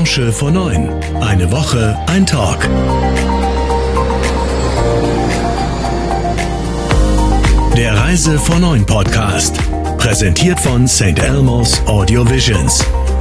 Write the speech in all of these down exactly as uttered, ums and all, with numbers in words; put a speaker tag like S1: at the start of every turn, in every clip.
S1: Branche vor neun. Eine Woche, ein Talk. Der Reise vor neun Podcast. Präsentiert von Saint Elmo's Audio Visions.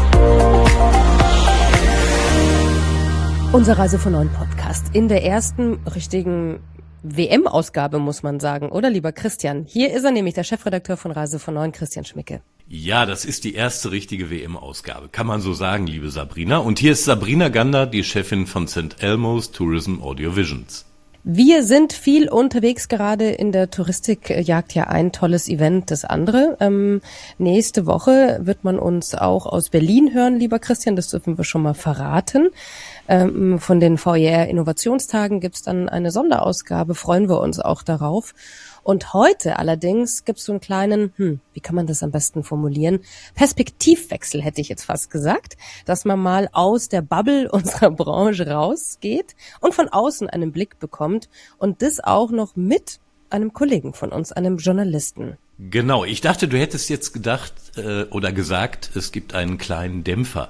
S2: Unser Reise vor neun Podcast. In der ersten richtigen W M-Ausgabe, muss man sagen, oder, lieber Christian? Hier ist er nämlich, der Chefredakteur von Reise vor neun, Christian Schmicke.
S3: Ja, das ist die erste richtige W M-Ausgabe, kann man so sagen, liebe Sabrina. Und hier ist Sabrina Gander, die Chefin von Saint Elmo's Tourism Audio Visions.
S2: Wir sind viel unterwegs, gerade in der Touristik jagt ja ein tolles Event das andere. Ähm, nächste Woche wird man uns auch aus Berlin hören, lieber Christian, das dürfen wir schon mal verraten. Ähm, von den V E R-Innovationstagen gibt's dann eine Sonderausgabe, freuen wir uns auch darauf. Und heute allerdings gibt's so einen kleinen, hm, wie kann man das am besten formulieren, Perspektivwechsel, hätte ich jetzt fast gesagt, dass man mal aus der Bubble unserer Branche rausgeht und von außen einen Blick bekommt und das auch noch mit einem Kollegen von uns, einem Journalisten.
S3: Genau, ich dachte, du hättest jetzt gedacht äh, oder gesagt, es gibt einen kleinen Dämpfer.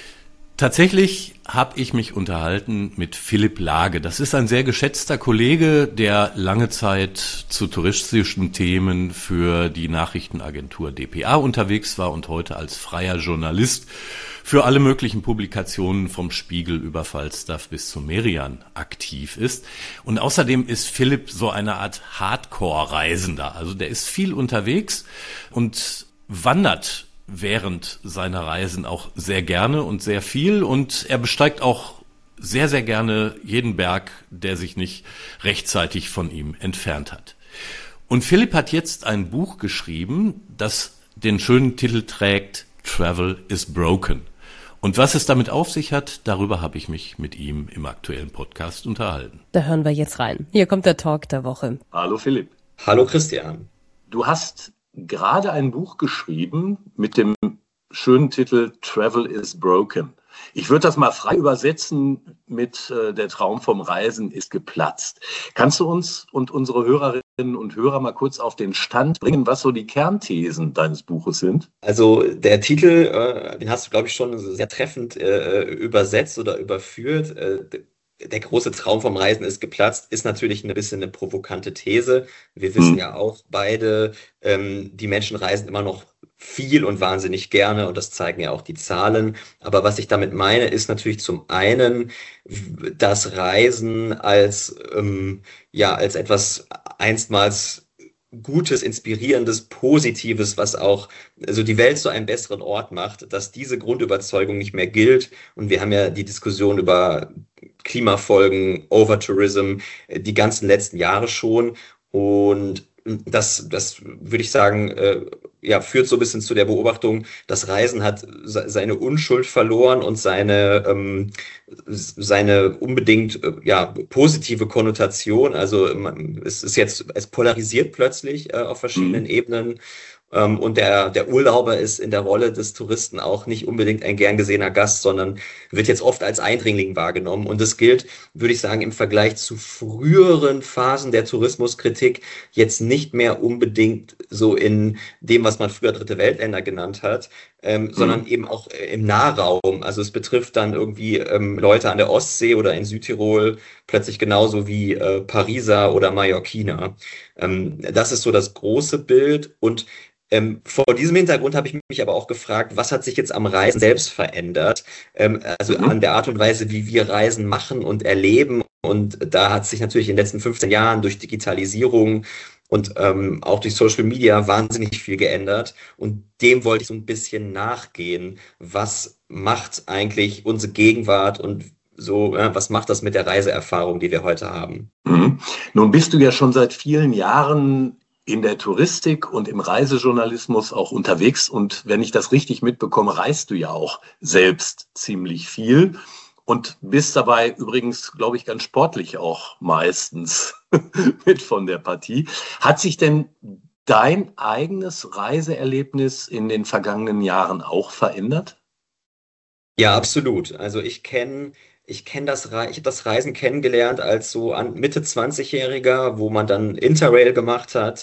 S3: Tatsächlich habe ich mich unterhalten mit Philipp Lage. Das ist ein sehr geschätzter Kollege, der lange Zeit zu touristischen Themen für die Nachrichtenagentur D P A unterwegs war und heute als freier Journalist für alle möglichen Publikationen vom Spiegel über Falstaff bis zu Merian aktiv ist. Und außerdem ist Philipp so eine Art Hardcore-Reisender. Also der ist viel unterwegs und wandert während seiner Reisen auch sehr gerne und sehr viel, und er besteigt auch sehr, sehr gerne jeden Berg, der sich nicht rechtzeitig von ihm entfernt hat. Und Philipp hat jetzt ein Buch geschrieben, das den schönen Titel trägt, Travel is Broken. Und was es damit auf sich hat, darüber habe ich mich mit ihm im aktuellen Podcast unterhalten.
S2: Da hören wir jetzt rein. Hier kommt der Talk der Woche.
S4: Hallo Philipp.
S5: Hallo Christian.
S4: Du hast gerade ein Buch geschrieben mit dem schönen Titel Travel is Broken. Ich würde das mal frei übersetzen mit äh, Der Traum vom Reisen ist geplatzt. Kannst du uns und unsere Hörerinnen und Hörer mal kurz auf den Stand bringen, was so die Kernthesen deines Buches sind?
S5: Also der Titel, äh, den hast du, glaube ich, schon sehr treffend äh, übersetzt oder überführt. Äh, Der große Traum vom Reisen ist geplatzt, ist natürlich ein bisschen eine provokante These. Wir wissen hm. ja auch beide, ähm, die Menschen reisen immer noch viel und wahnsinnig gerne, und das zeigen ja auch die Zahlen. Aber was ich damit meine, ist natürlich zum einen das Reisen als, ähm, ja, als etwas einstmals Gutes, Inspirierendes, Positives, was auch also die Welt zu einem besseren Ort macht, dass diese Grundüberzeugung nicht mehr gilt. Und wir haben ja die Diskussion über Klimafolgen, Overtourism, die ganzen letzten Jahre schon. Und das, das würde ich sagen, äh, ja, führt so ein bisschen zu der Beobachtung, das Reisen hat seine Unschuld verloren und seine, ähm, seine unbedingt äh, ja, positive Konnotation. Also man, es ist jetzt, es polarisiert plötzlich äh, auf verschiedenen mhm. Ebenen. Um, und der, der Urlauber ist in der Rolle des Touristen auch nicht unbedingt ein gern gesehener Gast, sondern wird jetzt oft als Eindringling wahrgenommen. Und das gilt, würde ich sagen, im Vergleich zu früheren Phasen der Tourismuskritik jetzt nicht mehr unbedingt so in dem, was man früher Dritte Weltländer genannt hat, ähm, mhm. sondern eben auch im Nahraum. Also es betrifft dann irgendwie ähm, Leute an der Ostsee oder in Südtirol plötzlich genauso wie äh, Pariser oder Mallorquiner. Ähm, das ist so das große Bild. Und Ähm, vor diesem Hintergrund habe ich mich aber auch gefragt, was hat sich jetzt am Reisen selbst verändert? Ähm, also mhm. an der Art und Weise, wie wir Reisen machen und erleben. Und da hat sich natürlich in den letzten fünfzehn Jahren durch Digitalisierung und ähm, auch durch Social Media wahnsinnig viel geändert. Und dem wollte ich so ein bisschen nachgehen. Was macht eigentlich unsere Gegenwart und so, ja, was macht das mit der Reiseerfahrung, die wir heute haben?
S4: Mhm. Nun bist du ja schon seit vielen Jahren in der Touristik und im Reisejournalismus auch unterwegs, und wenn ich das richtig mitbekomme, reist du ja auch selbst ziemlich viel und bist dabei übrigens, glaube ich, ganz sportlich auch meistens mit von der Partie. Hat sich denn dein eigenes Reiseerlebnis in den vergangenen Jahren auch verändert?
S5: Ja, absolut. Also ich kenne Ich kenne das, Re- ich habe das Reisen kennengelernt als so an Mitte zwanzig-Jähriger, wo man dann Interrail gemacht hat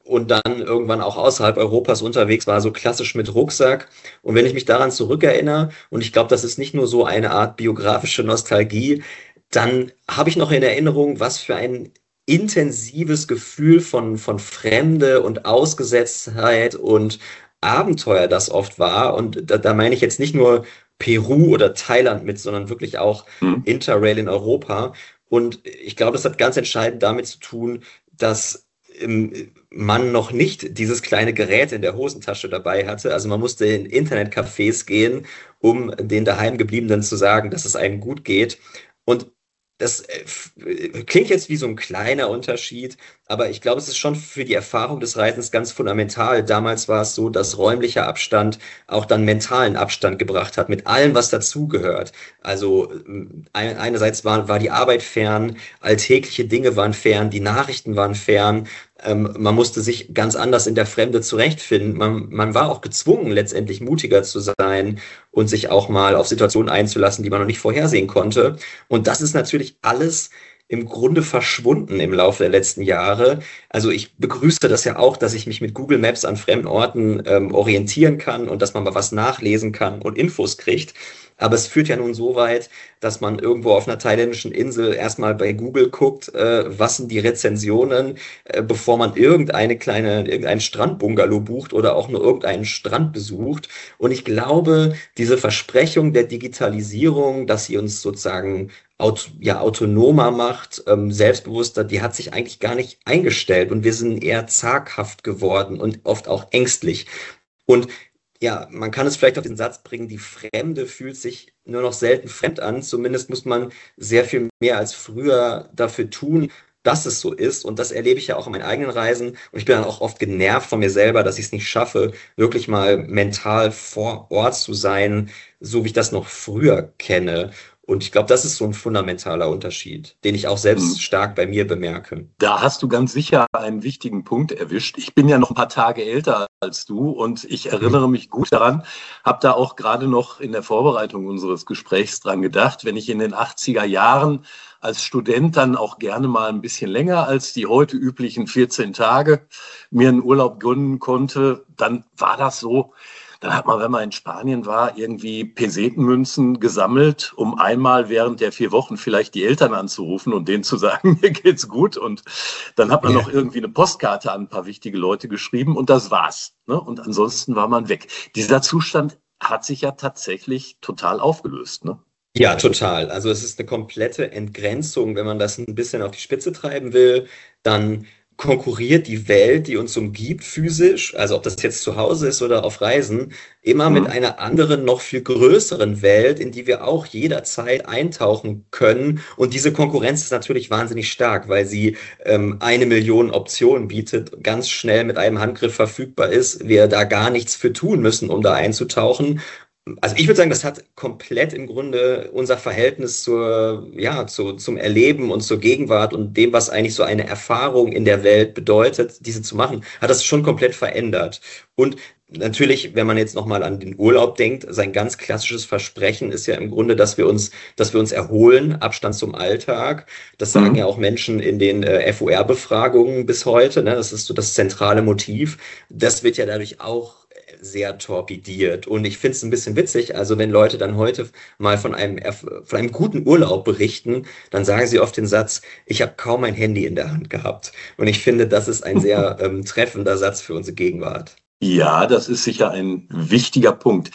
S5: und dann irgendwann auch außerhalb Europas unterwegs war, so klassisch mit Rucksack. Und wenn ich mich daran zurückerinnere, und ich glaube, das ist nicht nur so eine Art biografische Nostalgie, dann habe ich noch in Erinnerung, was für ein intensives Gefühl von, von Fremde und Ausgesetztheit und Abenteuer das oft war. Und da, da meine ich jetzt nicht nur Peru oder Thailand mit, sondern wirklich auch
S4: Mhm.
S5: Interrail in Europa. Und ich glaube, das hat ganz entscheidend damit zu tun, dass ähm, man noch nicht dieses kleine Gerät in der Hosentasche dabei hatte. Also man musste in Internetcafés gehen, um den Daheimgebliebenen zu sagen, dass es einem gut geht. Und das äh, f- äh, klingt jetzt wie so ein kleiner Unterschied, aber ich glaube, es ist schon für die Erfahrung des Reisens ganz fundamental. Damals war es so, dass räumlicher Abstand auch dann mentalen Abstand gebracht hat, mit allem, was dazugehört. Also ähm, ein, einerseits war, war die Arbeit fern, alltägliche Dinge waren fern, die Nachrichten waren fern. Ähm, man musste sich ganz anders in der Fremde zurechtfinden. Man, man war auch gezwungen, letztendlich mutiger zu sein und sich auch mal auf Situationen einzulassen, die man noch nicht vorhersehen konnte. Und das ist natürlich alles im Grunde verschwunden im Laufe der letzten Jahre. Also ich begrüße das ja auch, dass ich mich mit Google Maps an fremden Orten ähm, orientieren kann und dass man mal was nachlesen kann und Infos kriegt. Aber es führt ja nun so weit, dass man irgendwo auf einer thailändischen Insel erstmal bei Google guckt, äh, was sind die Rezensionen, äh, bevor man irgendeine kleine, irgendeinen Strandbungalow bucht oder auch nur irgendeinen Strand besucht. Und ich glaube, diese Versprechung der Digitalisierung, dass sie uns sozusagen aut ja, autonomer macht, ähm, selbstbewusster, die hat sich eigentlich gar nicht eingestellt und wir sind eher zaghaft geworden und oft auch ängstlich. Und ja, man kann es vielleicht auf den Satz bringen, die Fremde fühlt sich nur noch selten fremd an. Zumindest muss man sehr viel mehr als früher dafür tun, dass es so ist. Und das erlebe ich ja auch auf meinen eigenen Reisen. Und ich bin dann auch oft genervt von mir selber, dass ich es nicht schaffe, wirklich mal mental vor Ort zu sein, so wie ich das noch früher kenne. Und ich glaube, das ist so ein fundamentaler Unterschied, den ich auch selbst
S4: Mhm.
S5: stark bei mir bemerke.
S4: Da hast du ganz sicher einen wichtigen Punkt erwischt. Ich bin ja noch ein paar Tage älter als du und ich erinnere mich gut daran, habe da auch gerade noch in der Vorbereitung unseres Gesprächs dran gedacht, wenn ich in den achtziger Jahren als Student dann auch gerne mal ein bisschen länger als die heute üblichen vierzehn Tage mir einen Urlaub gönnen konnte, dann war das so. Dann hat man, wenn man in Spanien war, irgendwie Pesetenmünzen gesammelt, um einmal während der vier Wochen vielleicht die Eltern anzurufen und denen zu sagen, mir geht's gut. Und dann hat man
S5: Ja.
S4: noch irgendwie eine Postkarte an ein paar wichtige Leute geschrieben und das war's. Ne? Und ansonsten war man weg. Dieser Zustand hat sich ja tatsächlich total aufgelöst. Ne?
S5: Ja, total. Also es ist eine komplette Entgrenzung, wenn man das ein bisschen auf die Spitze treiben will, dann konkurriert die Welt, die uns umgibt, physisch, also ob das jetzt zu Hause ist oder auf Reisen, immer mit
S4: Mhm.
S5: einer anderen, noch viel größeren Welt, in die wir auch jederzeit eintauchen können. Und diese Konkurrenz ist natürlich wahnsinnig stark, weil sie ähm, eine Million Optionen bietet, ganz schnell mit einem Handgriff verfügbar ist, wir da gar nichts für tun müssen, um da einzutauchen. Also ich würde sagen, das hat komplett im Grunde unser Verhältnis zur, ja, zu, zum Erleben und zur Gegenwart und dem, was eigentlich so eine Erfahrung in der Welt bedeutet, diese zu machen, hat das schon komplett verändert. Und natürlich, wenn man jetzt nochmal an den Urlaub denkt, sein ganz klassisches Versprechen ist ja im Grunde, dass wir uns, dass wir uns erholen, Abstand zum Alltag. Das sagen
S4: Mhm.
S5: ja auch Menschen in den äh, F O R-Befragungen bis heute, ne? Das ist so das zentrale Motiv. Das wird ja dadurch auch sehr torpediert. Und ich finde es ein bisschen witzig, also wenn Leute dann heute mal von einem, Erf- von einem guten Urlaub berichten, dann sagen sie oft den Satz, ich habe kaum mein Handy in der Hand gehabt. Und ich finde, das ist ein sehr ähm, treffender Satz für unsere Gegenwart.
S4: Ja, das ist sicher ein wichtiger Punkt.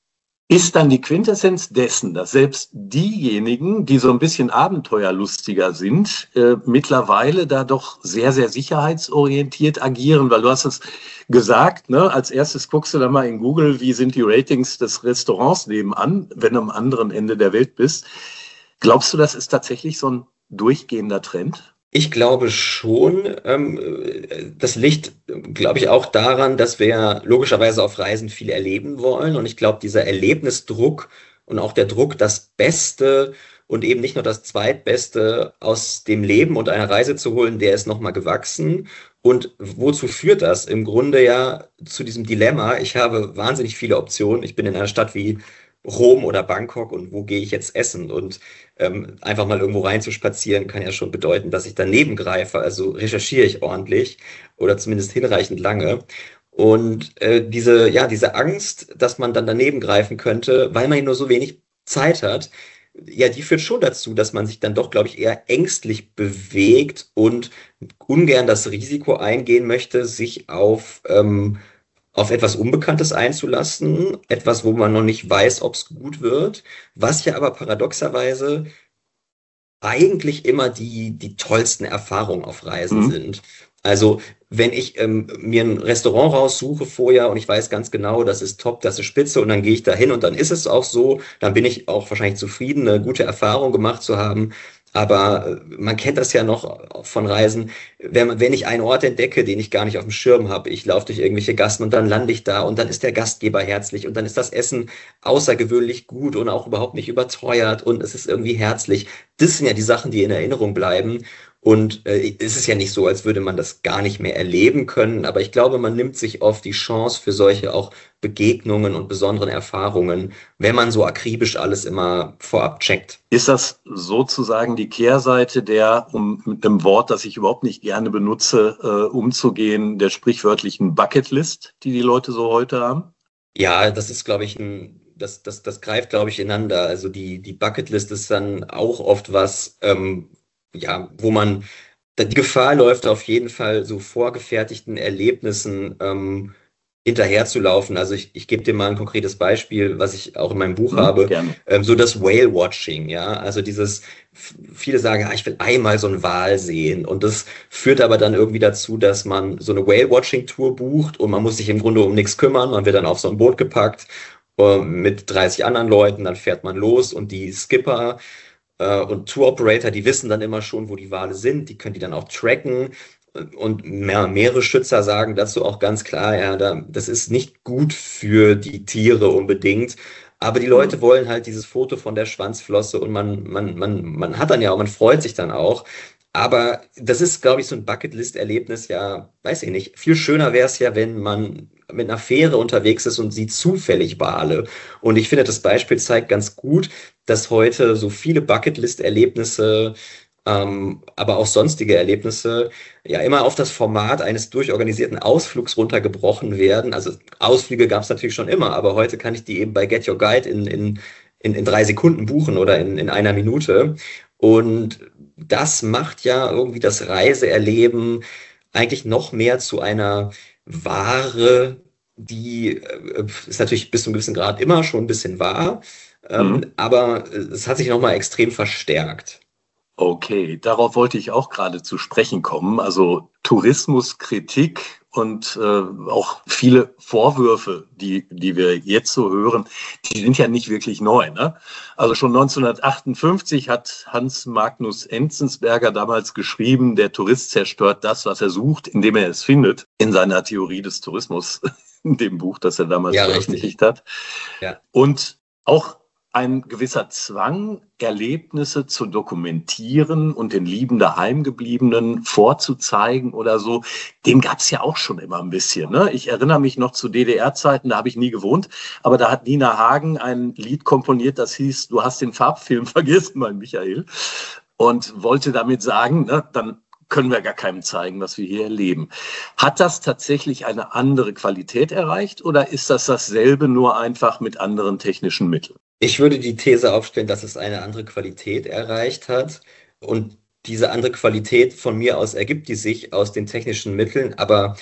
S4: Ist dann die Quintessenz dessen, dass selbst diejenigen, die so ein bisschen abenteuerlustiger sind, äh, mittlerweile da doch sehr, sehr sicherheitsorientiert agieren? Weil du hast es gesagt, ne? Als erstes guckst du dann mal in Google, wie sind die Ratings des Restaurants nebenan, wenn du am anderen Ende der Welt bist. Glaubst du, das ist tatsächlich so ein durchgehender Trend?
S5: Ich glaube schon, ähm, äh, das liegt, glaube ich, auch daran, dass wir logischerweise auf Reisen viel erleben wollen. Und ich glaube, dieser Erlebnisdruck und auch der Druck, das Beste und eben nicht nur das Zweitbeste aus dem Leben und einer Reise zu holen, der ist nochmal gewachsen. Und wozu führt das? Im Grunde ja zu diesem Dilemma. Ich habe wahnsinnig viele Optionen. Ich bin in einer Stadt wie Rom oder Bangkok und wo gehe ich jetzt essen? Und ähm, einfach mal irgendwo reinzuspazieren kann ja schon bedeuten, dass ich daneben greife. Also recherchiere ich ordentlich oder zumindest hinreichend lange. Und äh, diese, ja, diese Angst, dass man dann daneben greifen könnte, weil man nur so wenig Zeit hat, ja, die führt schon dazu, dass man sich dann doch, glaube ich, eher ängstlich bewegt und ungern das Risiko eingehen möchte, sich auf, ähm, auf etwas Unbekanntes einzulassen, etwas, wo man noch nicht weiß, ob es gut wird, was ja aber paradoxerweise eigentlich immer die, die tollsten Erfahrungen auf Reisen
S4: Mhm.
S5: sind. Also wenn ich ähm, mir ein Restaurant raussuche vorher und ich weiß ganz genau, das ist top, das ist spitze und dann gehe ich da hin und dann ist es auch so, dann bin ich auch wahrscheinlich zufrieden, eine gute Erfahrung gemacht zu haben. Aber äh, man kennt das ja noch von Reisen, wenn, man- wenn ich einen Ort entdecke, den ich gar nicht auf dem Schirm habe, ich laufe durch irgendwelche Gassen und dann lande ich da und dann ist der Gastgeber herzlich und dann ist das Essen außergewöhnlich gut und auch überhaupt nicht überteuert und es ist irgendwie herzlich. Das sind ja die Sachen, die in Erinnerung bleiben. Und äh, es ist ja nicht so, als würde man das gar nicht mehr erleben können, aber ich glaube, man nimmt sich oft die Chance für solche auch Begegnungen und besonderen Erfahrungen, wenn man so akribisch alles immer vorab checkt.
S4: Ist das sozusagen die Kehrseite der, um mit einem Wort, das ich überhaupt nicht gerne benutze, äh, umzugehen, der sprichwörtlichen Bucketlist, die die Leute so heute haben?
S5: Ja, das ist, glaube ich, ein, das, das, das greift, glaube ich, ineinander. Also die, die Bucketlist ist dann auch oft was, ähm, ja, wo man da die Gefahr läuft, auf jeden Fall so vorgefertigten Erlebnissen ähm, hinterherzulaufen. Also ich, ich gebe dir mal ein konkretes Beispiel, was ich auch in meinem Buch
S4: Hm,
S5: habe,
S4: gerne.
S5: ähm, so das Whale-Watching, ja, also dieses, f- viele sagen, ja, ich will einmal so einen Wal sehen und das führt aber dann irgendwie dazu, dass man so eine Whale-Watching-Tour bucht und man muss sich im Grunde um nichts kümmern, man wird dann auf so ein Boot gepackt äh, mit dreißig anderen Leuten, dann fährt man los und die Skipper äh, und Tour-Operator, die wissen dann immer schon, wo die Wale sind, die können die dann auch tracken. Und mehr, mehrere Schützer sagen dazu auch ganz klar, ja, da, das ist nicht gut für die Tiere unbedingt. Aber die Leute
S4: Hm.
S5: wollen halt dieses Foto von der Schwanzflosse und man, man, man, man hat dann ja auch, man freut sich dann auch. Aber das ist, glaube ich, so ein Bucketlist-Erlebnis, ja, weiß ich nicht. Viel schöner wäre es ja, wenn man mit einer Fähre unterwegs ist und sieht zufällig Wale. Und ich finde, das Beispiel zeigt ganz gut, dass heute so viele Bucketlist-Erlebnisse, ähm, aber auch sonstige Erlebnisse, ja immer auf das Format eines durchorganisierten Ausflugs runtergebrochen werden. Also Ausflüge gab es natürlich schon immer, aber heute kann ich die eben bei Get Your Guide in, in, in, in drei Sekunden buchen oder in, in einer Minute. Und das macht ja irgendwie das Reiseerleben eigentlich noch mehr zu einer Ware, die äh, ist natürlich bis zu einem gewissen Grad immer schon ein bisschen wahr,
S4: Hm.
S5: ähm, aber es hat sich nochmal extrem verstärkt.
S4: Okay, darauf wollte ich auch gerade zu sprechen kommen. Also Tourismuskritik und äh, auch viele Vorwürfe, die, die wir jetzt so hören, die sind ja nicht wirklich neu. Ne? Also schon neunzehnhundertachtundfünfzig hat Hans Magnus Enzensberger damals geschrieben, der Tourist zerstört das, was er sucht, indem er es findet, in seiner Theorie des Tourismus, in dem Buch, das er damals
S5: Ja,
S4: veröffentlicht
S5: richtig.
S4: hat.
S5: Ja.
S4: Und auch ein gewisser Zwang, Erlebnisse zu dokumentieren und den lieben Daheimgebliebenen vorzuzeigen oder so, den gab es ja auch schon immer ein bisschen. Ne? Ich erinnere mich noch zu D D R-Zeiten, da habe ich nie gewohnt, aber da hat Nina Hagen ein Lied komponiert, das hieß Du hast den Farbfilm vergessen, mein Michael, und wollte damit sagen, ne, dann können wir gar keinem zeigen, was wir hier erleben. Hat das tatsächlich eine andere Qualität erreicht oder ist das dasselbe, nur einfach mit anderen technischen Mitteln?
S5: Ich würde die These aufstellen, dass es eine andere Qualität erreicht hat. Und diese andere Qualität von mir aus ergibt die sich aus den technischen Mitteln. Aber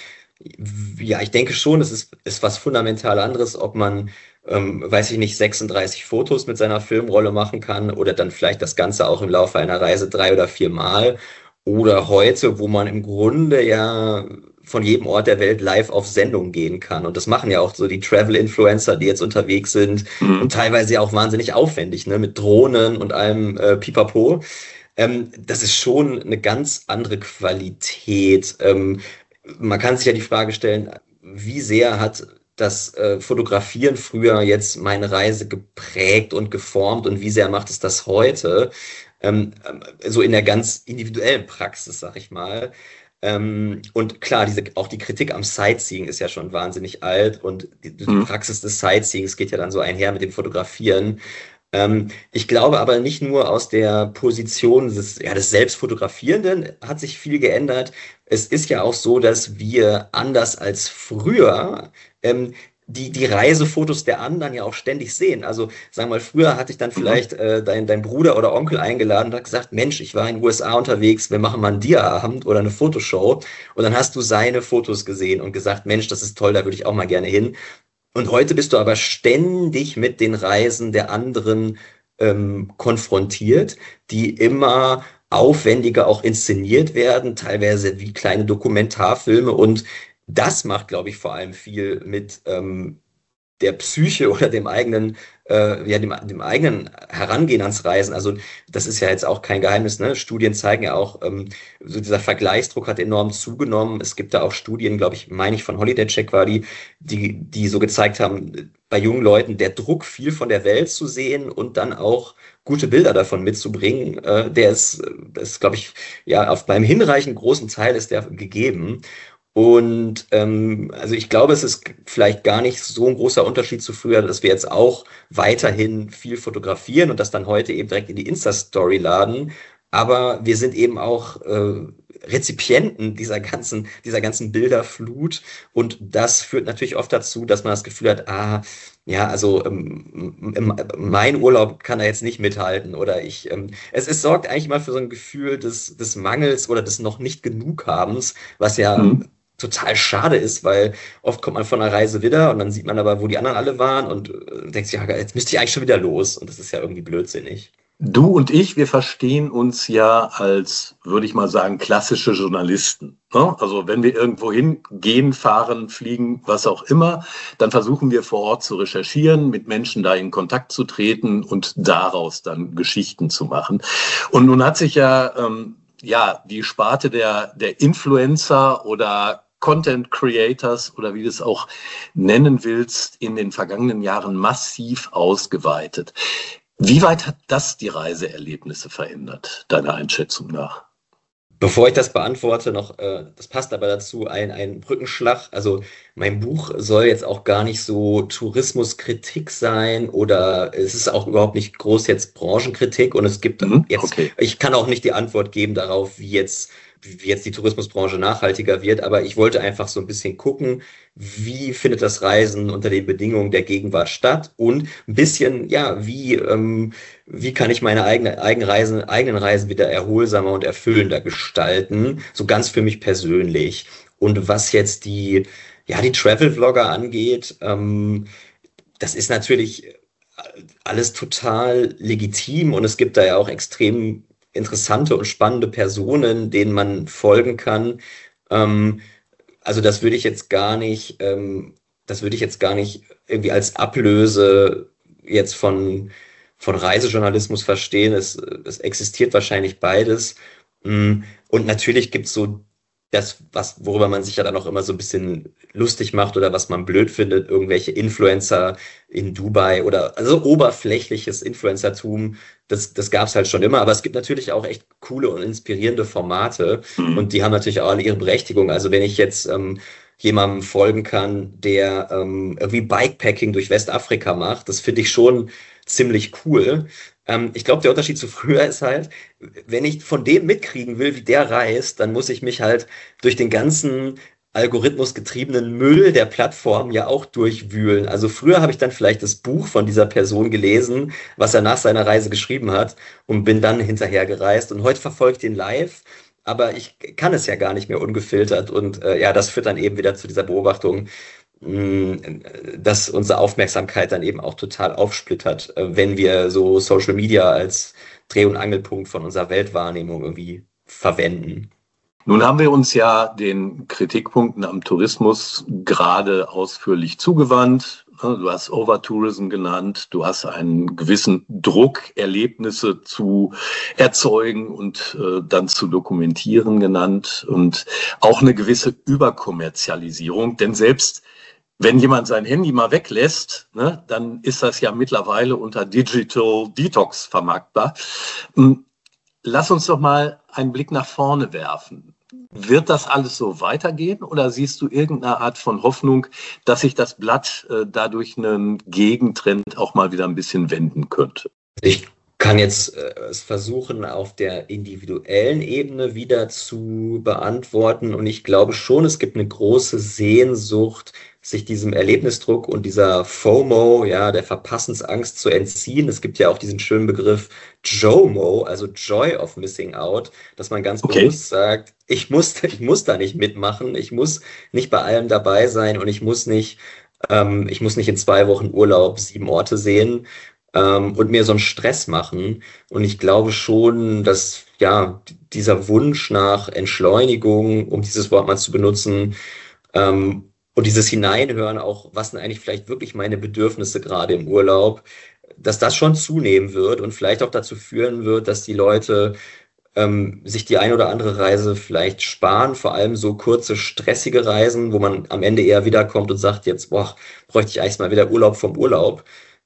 S5: ja, ich denke schon, es ist, ist was fundamental anderes, ob man, ähm, weiß ich nicht, sechsunddreißig Fotos mit seiner Filmrolle machen kann oder dann vielleicht das Ganze auch im Laufe einer Reise drei oder vier Mal. Oder heute, wo man im Grunde ja von jedem Ort der Welt live auf Sendung gehen kann. Und das machen ja auch so die Travel-Influencer, die jetzt unterwegs sind
S4: Mhm.
S5: und teilweise ja auch wahnsinnig aufwendig, ne, mit Drohnen und allem äh, Pipapo. Ähm, das ist schon eine ganz andere Qualität. Ähm, man kann sich ja die Frage stellen, wie sehr hat das äh, Fotografieren früher jetzt meine Reise geprägt und geformt und wie sehr macht es das heute? Ähm, ähm, so in der ganz individuellen Praxis, sag ich mal. Ähm, und klar, diese, auch die Kritik am Sightseeing ist ja schon wahnsinnig alt und die, die
S4: Mhm.
S5: Praxis des Sightseeings geht ja dann so einher mit dem Fotografieren. Ähm, ich glaube aber nicht nur aus der Position des, ja, des Selbstfotografierenden hat sich viel geändert. Es ist ja auch so, dass wir anders als früher ähm, die, die Reisefotos der anderen ja auch ständig sehen. Also sagen wir mal, früher hatte ich dann
S4: Mhm.
S5: vielleicht äh, dein, dein Bruder oder Onkel eingeladen und hat gesagt, Mensch, ich war in den U S A unterwegs, wir machen mal einen Dia-Abend oder eine Fotoshow. Und dann hast du seine Fotos gesehen und gesagt, Mensch, das ist toll, da würde ich auch mal gerne hin. Und heute bist du aber ständig mit den Reisen der anderen ähm, konfrontiert, die immer aufwendiger auch inszeniert werden, teilweise wie kleine Dokumentarfilme. Und das macht, glaube ich, vor allem viel mit ähm, der Psyche oder dem eigenen, äh, ja, dem, dem eigenen Herangehen ans Reisen. Also das ist ja jetzt auch kein Geheimnis, ne? Studien zeigen ja auch, ähm, so dieser Vergleichsdruck hat enorm zugenommen. Es gibt da auch Studien, glaube ich, meine ich, von Holiday Check war die, die, die so gezeigt haben, bei jungen Leuten der Druck, viel von der Welt zu sehen und dann auch gute Bilder davon mitzubringen, äh, der ist, das ist, glaube ich, ja, auf beim hinreichend großen Teil ist der gegeben. Und ähm, also ich glaube, es ist vielleicht gar nicht so ein großer Unterschied zu früher, dass wir jetzt auch weiterhin viel fotografieren und das dann heute eben direkt in die Insta-Story laden. Aber wir sind eben auch äh, Rezipienten dieser ganzen, dieser ganzen Bilderflut. Und das führt natürlich oft dazu, dass man das Gefühl hat, ah, ja, also ähm, ähm, mein Urlaub kann da jetzt nicht mithalten. Oder ich, ähm, es, es sorgt eigentlich immer für so ein Gefühl des, des Mangels oder des noch nicht genug Habens, was ja
S4: Mhm.
S5: total schade ist, weil oft kommt man von einer Reise wieder und dann sieht man aber, wo die anderen alle waren und äh, denkt sich, ja, jetzt müsste ich eigentlich schon wieder los. Und das ist ja irgendwie blödsinnig.
S4: Du und ich, wir verstehen uns ja als, würde ich mal sagen, klassische Journalisten. Ne? Also wenn wir irgendwo hingehen, fahren, fliegen, was auch immer, dann versuchen wir vor Ort zu recherchieren, mit Menschen da in Kontakt zu treten und daraus dann Geschichten zu machen. Und nun hat sich ja, ähm, ja die Sparte der, der Influencer oder Content Creators oder wie du es auch nennen willst, in den vergangenen Jahren massiv ausgeweitet. Wie weit hat das die Reiseerlebnisse verändert, deiner Einschätzung nach?
S5: Bevor ich das beantworte, noch, äh, das passt aber dazu, ein, ein Brückenschlag. Also mein Buch soll jetzt auch gar nicht so Tourismuskritik sein oder es ist auch überhaupt nicht groß jetzt Branchenkritik und es gibt
S4: Mhm,
S5: jetzt,
S4: okay.
S5: ich kann auch nicht die Antwort geben darauf, wie jetzt, wie jetzt die Tourismusbranche nachhaltiger wird, aber ich wollte einfach so ein bisschen gucken, wie findet das Reisen unter den Bedingungen der Gegenwart statt und ein bisschen, ja, wie, ähm, wie kann ich meine eigene, eigenen Reisen, eigenen Reisen wieder erholsamer und erfüllender gestalten, so ganz für mich persönlich. Und was jetzt die, ja, die Travel-Vlogger angeht, ähm, das ist natürlich alles total legitim und es gibt da ja auch extrem interessante und spannende Personen, denen man folgen kann. Ähm, also das würde ich jetzt gar nicht, ähm, das würde ich jetzt gar nicht irgendwie als Ablöse jetzt von, von Reisejournalismus verstehen. Es, es existiert wahrscheinlich beides. Mm, Und natürlich gibt es so das, was, worüber man sich ja dann auch immer so ein bisschen lustig macht oder was man blöd findet, irgendwelche Influencer in Dubai oder also oberflächliches Influencertum, das, das gab es halt schon immer, aber es gibt natürlich auch echt coole und inspirierende Formate
S4: Mhm.
S5: und die haben natürlich auch alle ihre Berechtigung. Also wenn ich jetzt ähm, jemandem folgen kann, der ähm, irgendwie Bikepacking durch Westafrika macht, das finde ich schon ziemlich cool. Ähm, ich glaube, der Unterschied zu früher ist halt, wenn ich von dem mitkriegen will, wie der reist, dann muss ich mich halt durch den ganzen algorithmusgetriebenen Müll der Plattform ja auch durchwühlen. Also früher habe ich dann vielleicht das Buch von dieser Person gelesen, was er nach seiner Reise geschrieben hat und bin dann hinterher gereist. Und heute verfolge ich den live, aber ich kann es ja gar nicht mehr ungefiltert. Und äh, ja, das führt dann eben wieder zu dieser Beobachtung, mh, dass unsere Aufmerksamkeit dann eben auch total aufsplittert, äh, wenn wir so Social Media als Dreh- und Angelpunkt von unserer Weltwahrnehmung irgendwie verwenden.
S4: Nun haben wir uns ja den Kritikpunkten am Tourismus gerade ausführlich zugewandt. Du hast Overtourism genannt, du hast einen gewissen Druck, Erlebnisse zu erzeugen und äh, dann zu dokumentieren genannt und auch eine gewisse Überkommerzialisierung, denn selbst wenn jemand sein Handy mal weglässt, ne, dann ist das ja mittlerweile unter Digital Detox vermarktbar. Lass uns doch mal einen Blick nach vorne werfen. wird das alles so weitergehen oder siehst du irgendeine Art von Hoffnung, dass sich das Blatt äh, dadurch einen Gegentrend auch mal wieder ein bisschen wenden könnte?
S5: Ich kann jetzt äh, es versuchen, auf der individuellen Ebene wieder zu beantworten. Und ich glaube schon, es gibt eine große Sehnsucht, sich diesem Erlebnisdruck und dieser FOMO, ja, der Verpassensangst zu entziehen. Es gibt ja auch diesen schönen Begriff JOMO, also Joy of Missing Out, dass man ganz
S4: Okay.
S5: bewusst sagt, ich muss, ich muss da nicht mitmachen, ich muss nicht bei allem dabei sein und ich muss nicht, ähm, ich muss nicht in zwei Wochen Urlaub sieben Orte sehen. Ähm, und mir so einen Stress machen. Und ich glaube schon, dass ja dieser Wunsch nach Entschleunigung, um dieses Wort mal zu benutzen, ähm, und dieses Hineinhören auch, was sind eigentlich vielleicht wirklich meine Bedürfnisse gerade im Urlaub, dass das schon zunehmen wird und vielleicht auch dazu führen wird, dass die Leute ähm, sich die ein oder andere Reise vielleicht sparen, vor allem so kurze, stressige Reisen, wo man am Ende eher wiederkommt und sagt, jetzt boah, bräuchte ich eigentlich mal wieder Urlaub vom Urlaub.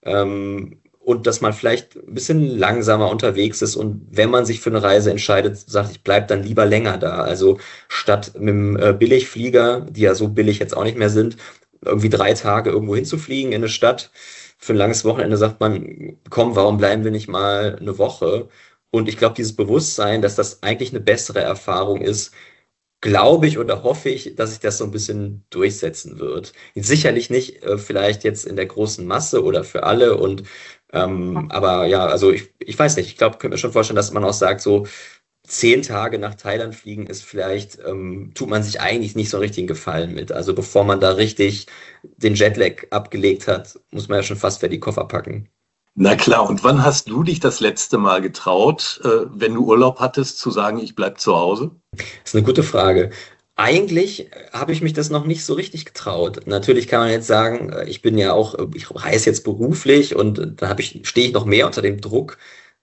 S5: Ähm, und dass man vielleicht ein bisschen langsamer unterwegs ist und wenn man sich für eine Reise entscheidet, sagt, ich bleibe dann lieber länger da. Also statt mit dem äh, Billigflieger, die ja so billig jetzt auch nicht mehr sind, irgendwie drei Tage irgendwo hinzufliegen in eine Stadt, für ein langes Wochenende sagt man, komm, warum bleiben wir nicht mal eine Woche? Und ich glaube, dieses Bewusstsein, dass das eigentlich eine bessere Erfahrung ist, glaube ich oder hoffe ich, dass sich das so ein bisschen durchsetzen wird. Sicherlich nicht äh, vielleicht jetzt in der großen Masse oder für alle und ähm, aber ja, also ich, ich weiß nicht, ich glaube, könnte mir schon vorstellen, dass man auch sagt, so zehn Tage nach Thailand fliegen ist vielleicht, ähm, tut man sich eigentlich nicht so einen richtigen Gefallen mit. Also bevor man da richtig den Jetlag abgelegt hat, muss man ja schon fast wieder die Koffer packen.
S4: Na klar, und wann hast du dich das letzte Mal getraut, äh, wenn du Urlaub hattest, zu sagen, ich bleib zu Hause?
S5: Das ist eine gute Frage. Eigentlich habe ich mich das noch nicht so richtig getraut. Natürlich kann man jetzt sagen, ich bin ja auch, ich reise jetzt beruflich und da habe ich, stehe ich noch mehr unter dem Druck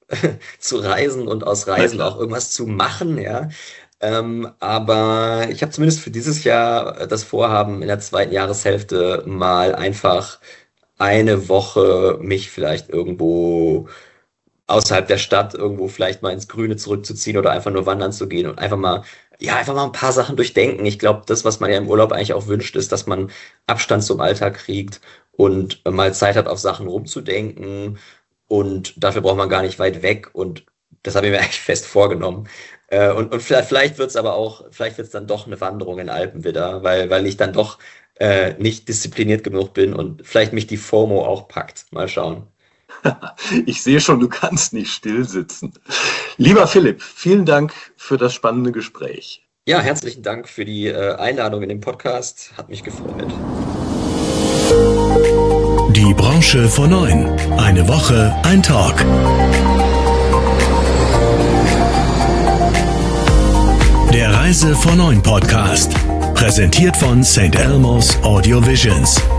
S5: zu reisen und aus Reisen auch irgendwas zu machen, ja. Ähm, aber ich habe zumindest für dieses Jahr das Vorhaben, in der zweiten Jahreshälfte mal einfach eine Woche mich vielleicht irgendwo außerhalb der Stadt irgendwo vielleicht mal ins Grüne zurückzuziehen oder einfach nur wandern zu gehen und einfach mal, ja, einfach mal ein paar Sachen durchdenken. Ich glaube, das, was man ja im Urlaub eigentlich auch wünscht, ist, dass man Abstand zum Alltag kriegt und mal Zeit hat, auf Sachen rumzudenken. Und dafür braucht man gar nicht weit weg. Und das habe ich mir eigentlich fest vorgenommen. Äh, und, und vielleicht, vielleicht wird es aber auch, vielleicht wird es dann doch eine Wanderung in Alpen wieder, weil, weil ich dann doch äh, nicht diszipliniert genug bin und vielleicht mich die FOMO auch packt. Mal schauen.
S4: Ich sehe schon, du kannst nicht still sitzen. Lieber Philipp, vielen Dank für das spannende Gespräch.
S5: Ja, herzlichen Dank für die äh, Einladung in den Podcast. Hat mich gefreut.
S1: Die Branche vor neun. Eine Woche, ein Talk. Der Reise vor neun Podcast. Präsentiert von Saint Elmo's Audio Visions.